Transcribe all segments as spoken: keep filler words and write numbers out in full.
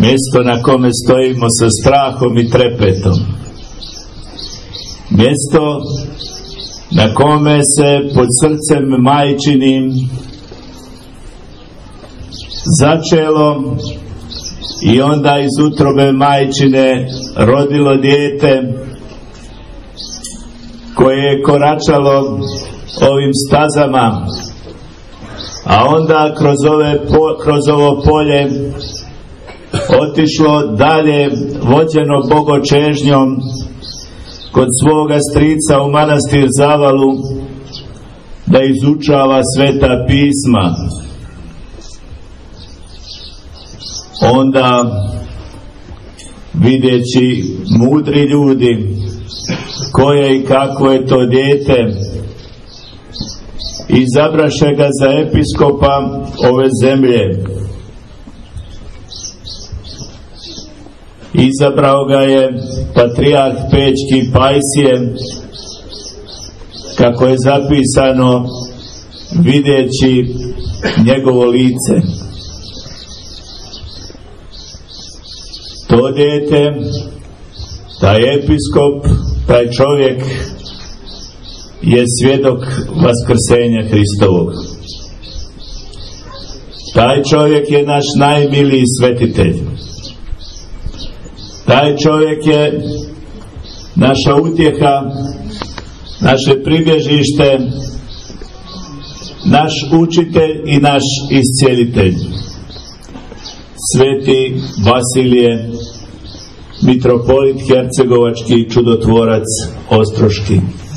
mjesto na kome stojimo sa strahom i trepetom, mjesto na kome se pod srcem majčinim začelo i onda iz utrobe majčine rodilo dijete koje je koračalo ovim stazama, a onda kroz, ove, kroz ovo polje otišlo dalje, vođeno bogočežnjom kod svoga strica u manastir Zavalu da izučava sveta pisma. Onda, vidjeći mudri ljudi koje i kako je to dijete, izabraše ga za episkopa ove zemlje. Izabrao ga je patrijarh Pećki Pajsije, kako je zapisano, vidjeći njegovo lice. To dijete, taj episkop, taj čovjek je svjedok vaskrsenja Hristovog. Taj čovjek je naš najmiliji svetitelj. Taj čovjek je naša utjeha, naše pribježište, naš učitelj i naš iscijelitelj. Sveti Vasilije, mitropolit hercegovački, čudotvorac ostroški.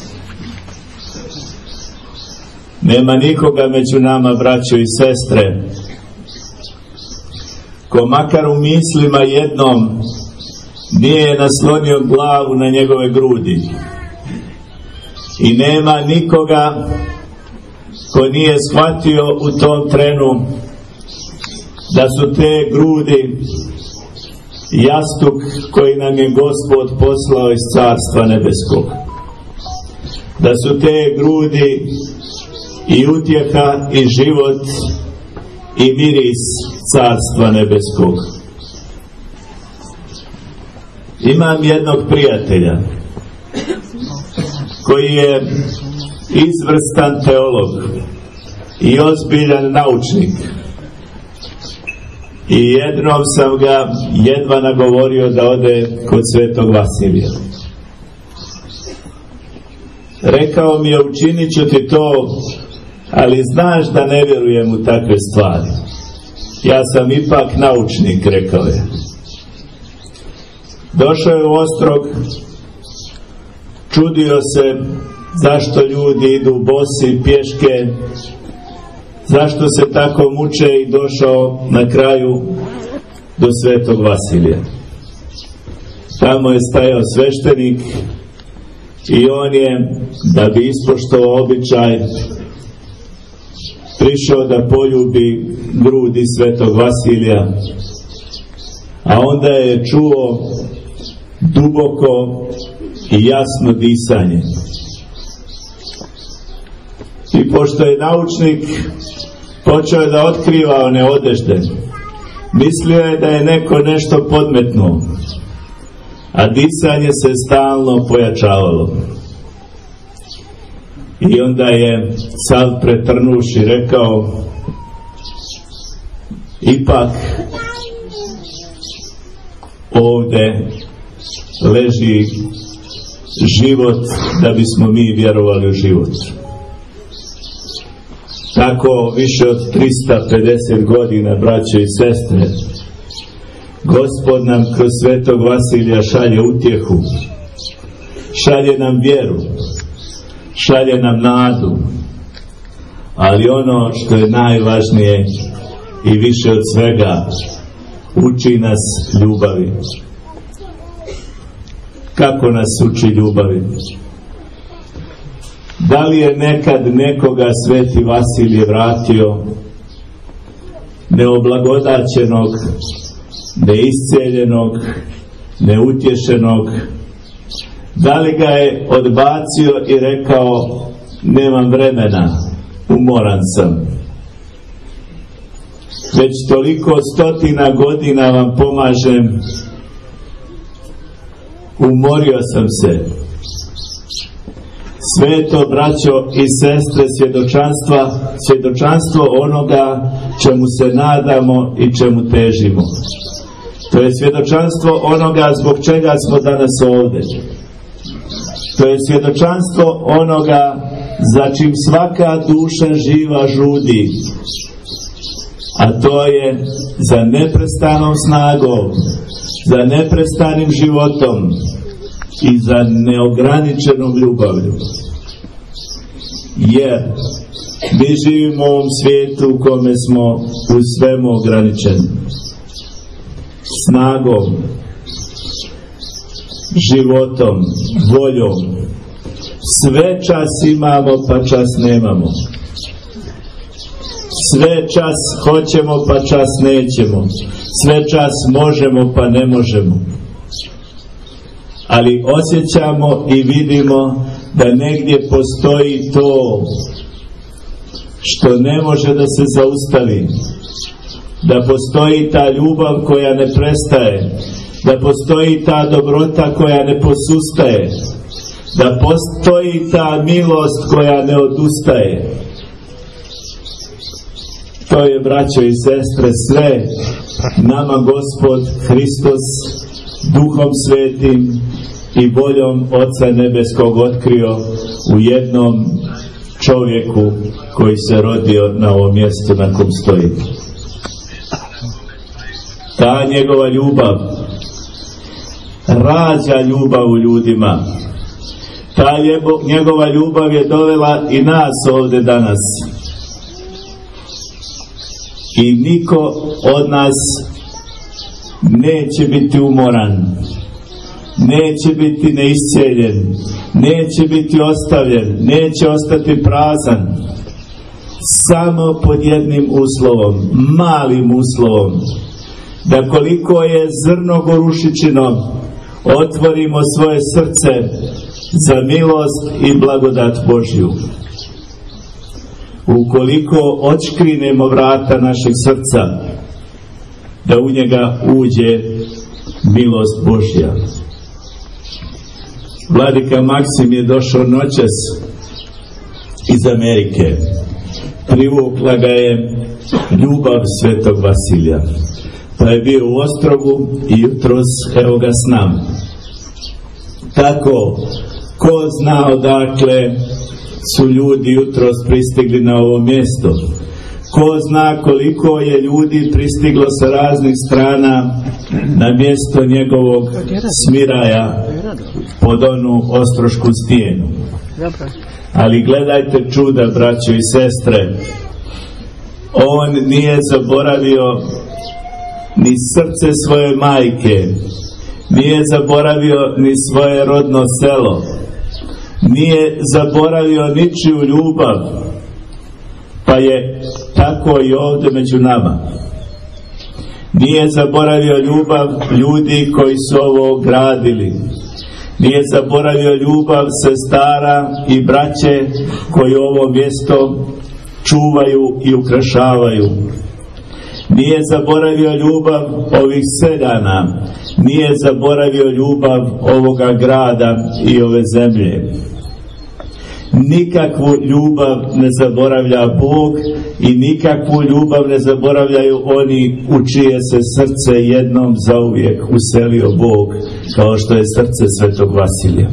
Nema nikoga među nama, braćo i sestre, ko makar u mislima jednom nije naslonio glavu na njegove grudi. I nema nikoga ko nije shvatio u tom trenu da su te grudi jastuk koji nam je Gospod poslao iz Carstva nebeskog. Da su te grudi i utjeha i život i miris Carstva nebeskog. Imam jednog prijatelja koji je izvrstan teolog i ozbiljan naučnik. I jednom sam ga jedva nagovorio da ode kod svetog Vasilija. Rekao mi je, učinit ću ti to, ali znaš da ne vjerujem u takve stvari. Ja sam ipak naučnik, rekao je. Došao je u Ostrog, čudio se zašto ljudi idu bosi, pješke, zašto se tako muče, i došao na kraju do svetog Vasilija. Tamo je stajao sveštenik i on je, da bi ispoštovao običaj, prišao da poljubi grudi svetog Vasilija, a onda je čuo duboko i jasno disanje. I pošto je naučnik, počeo je da otkriva one odežde. Mislio je da je neko nešto podmetnuo, a disanje se stalno pojačavalo. I onda je sav pretrnuši rekao, ipak ovdje leži život da bismo mi vjerovali u život. Tako više od trista pedeset godina, braćo i sestre, Gospod nam kroz svetog Vasilija šalje utjehu, šalje nam vjeru, šalje nam nadu, ali ono što je najvažnije i više od svega, uči nas ljubavi. Kako nas uči ljubavi? Da li je nekad nekoga sveti Vasilije vratio neoblagodaćenog, neisceljenog, neutješenog? Da li ga je odbacio i rekao, nemam vremena, umoran sam? već toliko stotina godina vam pomažem, umorio sam se. Sveto, braćo i sestre, svjedočanstva, svjedočanstvo onoga čemu se nadamo i čemu težimo. To je svjedočanstvo onoga zbog čega smo danas ovdje. To je svjedočanstvo onoga za čim svaka duša živa žudi. A to je za neprestanom snagom, za neprestanim životom i za neograničenom ljubavlju. Jer mi živimo u ovom svijetu u kome smo u svemu ograničeni. Snagom, životom, voljom. Sve čas imamo pa čas nemamo. Sve čas hoćemo pa čas nećemo. Sve čas možemo pa ne možemo. Ali osjećamo i vidimo da negdje postoji to što ne može da se zaustavi. Da postoji ta ljubav koja ne prestaje. Da postoji ta dobrota koja ne posustaje. Da postoji ta milost koja ne odustaje. To je, braćo i sestre, sve nama Gospod Hristos Duhom Svetim i voljom Oca Nebeskog otkrio u jednom čovjeku koji se rodio na ovom mjestu na kom stoji. Ta njegova ljubav rađa ljubav u ljudima. Ta njegova ljubav je dovela i nas ovdje danas. I niko od nas neće biti umoran, neće biti neiscijeljen, neće biti ostavljen, neće ostati prazan. Samo pod jednim uslovom, malim uslovom, da koliko je zrno gorušičino, otvorimo svoje srce za milost i blagodat Božju. Ukoliko odškrinemo vrata našeg srca, da u njega uđe milost Božja. Vladika Maksim je došao noćas iz Amerike. Privukla ga je ljubav Svetog Vasilija. Pa je bio u Ostrogu i jutros evo ga s nama. Tako, ko zna odakle su ljudi jutros pristigli na ovo mjesto. Ko zna koliko je ljudi pristiglo sa raznih strana na mjesto njegovog smiraja pod onu ostrošku stijenu. Ali gledajte čuda, braćo i sestre. On nije zaboravio ni srce svoje majke, nije zaboravio ni svoje rodno selo, nije zaboravio ničiju ljubav, pa je tako i ovdje među nama. Nije zaboravio ljubav ljudi koji su ovo gradili. Nije zaboravio ljubav sestara i braće koji ovo mjesto čuvaju i ukrašavaju. Nije zaboravio ljubav ovih seljana. Nije zaboravio ljubav ovoga grada i ove zemlje. Nikakvu ljubav ne zaboravlja Bog i nikakvu ljubav ne zaboravljaju oni u čije se srce jednom zauvijek uselio Bog, kao što je srce Svetog Vasilija.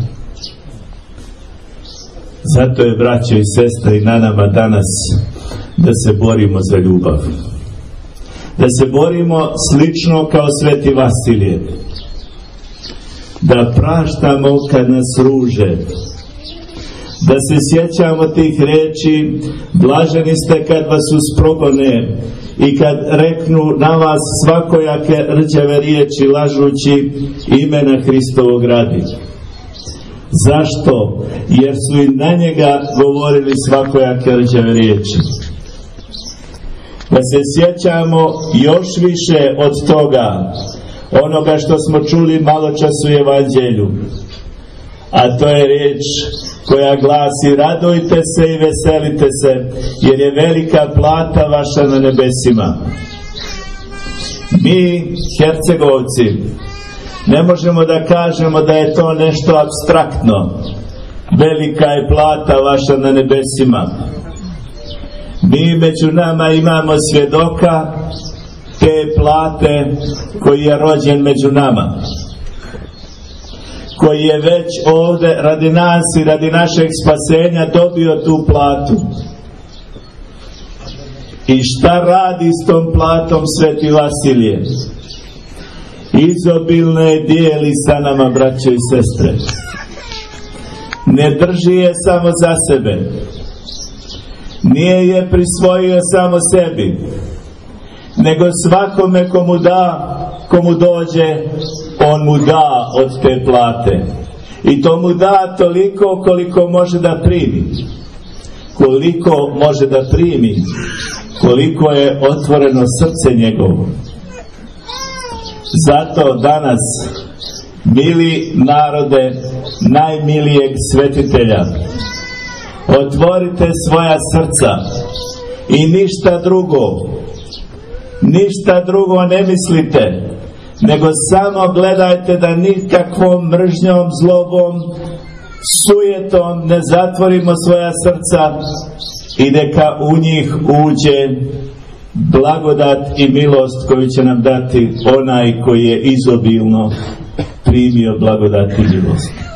Zato je, braćo i sestre, i na nama danas da se borimo za ljubav. Da se borimo slično kao Sveti Vasilije. Da praštamo kad nas ruže. Da se sjećamo tih riječi: blaženi ste kad vas usprogone i kad reknu na vas svakojake rđave riječi lažući imena Hristovog radi. Zašto? Jer su i na njega govorili svakojake rđave riječi. Da se sjećamo još više od toga, onoga što smo čuli malo čas u Evanđelju, a to je riječ koja glasi: radujte se i veselite se, jer je velika plata vaša na nebesima. Mi, Hercegovci, ne možemo da kažemo da je to nešto apstraktno. Velika je plata vaša na nebesima. Mi među nama imamo svjedoka te plate koji je rođen među nama, koji je već ovdje radi nas i radi našeg spasenja dobio tu platu. I šta radi s tom platom Sveti Vasilije? Izobilno je dijeli sa nama, braćo i sestre. Ne drži je samo za sebe. Nije je prisvojio samo sebi, nego svakome komu da, komu dođe, on mu da od te plate. I to mu da toliko koliko može da primi. Koliko može da primi, koliko je otvoreno srce njegovo. Zato danas, mili narode najmilijeg svetitelja, otvorite svoja srca i ništa drugo, ništa drugo ne mislite, nego samo gledajte da nikakvom mržnjom, zlobom, sujetom ne zatvorimo svoja srca i neka u njih uđe blagodat i milost koju će nam dati onaj koji je izobilno primio blagodat i milost.